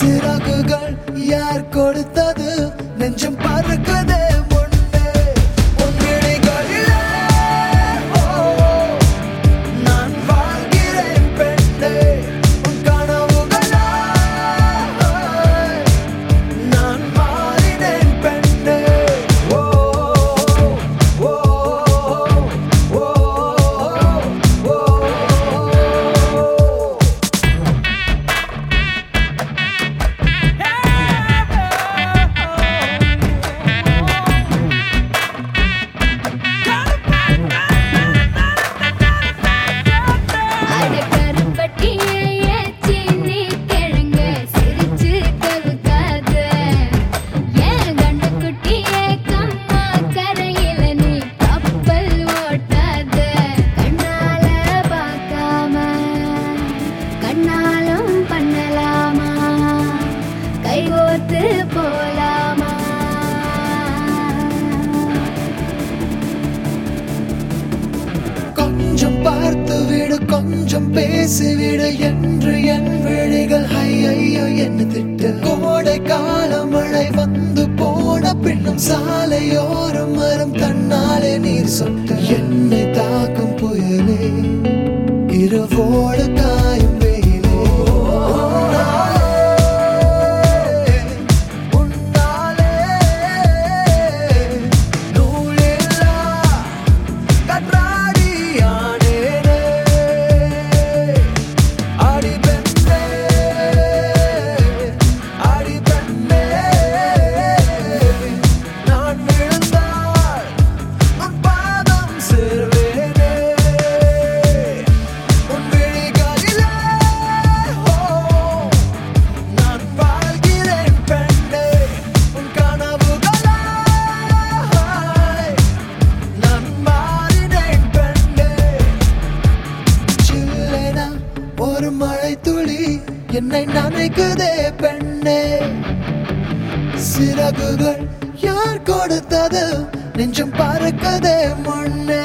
சிறகுகள் யார் கொடுத்தது நெஞ்சம் பறக்குதே முன்னே உன் விழிகளிலே நான் வாழ்கிறேன் பெண்ணே உன் கனவுகளா நான் மாறினேன் பெண்ணே ஓ ஓ ஓ ஓ கொஞ்சம் பார்த்து விடு கொஞ்சம் பேசிவிடு என்று என் விழிகள் ஐயோ என்ன திட்டு கோடை கால மழை வந்து போன பின்னும் சாலையோரம் மரம் தன்னாலே நீர் சொட்டு என்னை தாக்கும் புயலே இரவோடு காயும் வெயிலே உன்னாலே நூலில்லா கற்றாடியானேனே அடி பெண்ணே அடி பெண்ணே நான் விழுந்தால் உன் பாதம் சேர்வேனே உன் விழிகளிலே நான் வாழ்கிறேன் பெண்ணே உன் கனவுகளாய் நான் மாறினேன் பெண்ணே சில்லென ஒரு மழை துளி என்னை நனைக்குதே பெண்ணே சிறகுகள் யார் கொடுத்தது நெஞ்சம் பறக்குதே முன்னே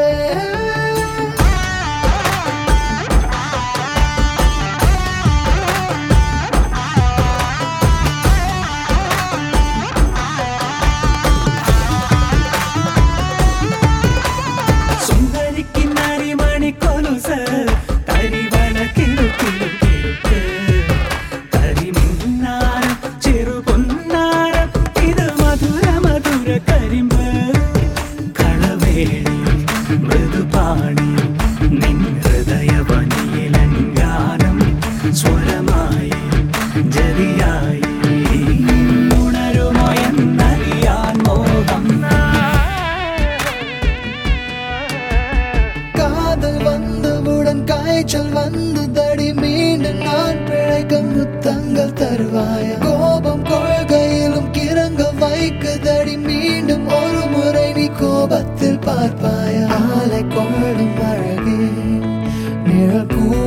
സുന്ദരിക്ക് നരിമണി കൊലുസ് കരിവള കിടുക്കിടുക്കിടുക്ക് കരിമിന്നാരം ചെറുപൊന്നാരം ഇത് മധുര മധുര കരിമ്പ് കളവേളി മൃദുപാണി നിൻ ഹൃദയവനിയിലങ്കാരം സ്വരമായി ജതിയായി ഉണരുമോ എന്നറിയാൻ മോഹം காதல் வந்தவுடன் காய்ச்சல் வந்து தடி மீண்டும் நான் பிழைக்க முத்தங்கள் தருவாயா கோபம் கொள்கையிலும் கிறங்க வைக்குதடி மீண்டும் ஒரு முறை நீ கோபத்தில் பார்ப்பாயா ஆலை கொள்ளும் அழகே நிழல்